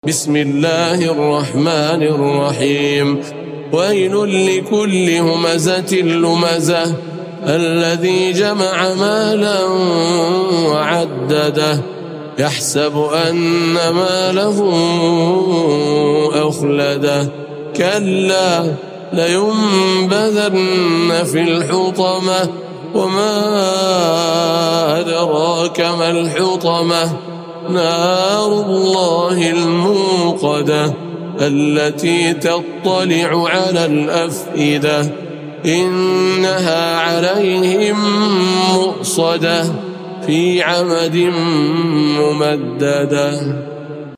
بسم الله الرحمن الرحيم. ويل لكل همزة لمزة الذي جمع مالا وعدده يحسب أن ماله أخلده كلا لينبذن في الحطمة وما أدراك ما الحطمة نار الله الموقدة التي تطلع على الأفئدة إنها عليهم مؤصدة في عمد ممددة.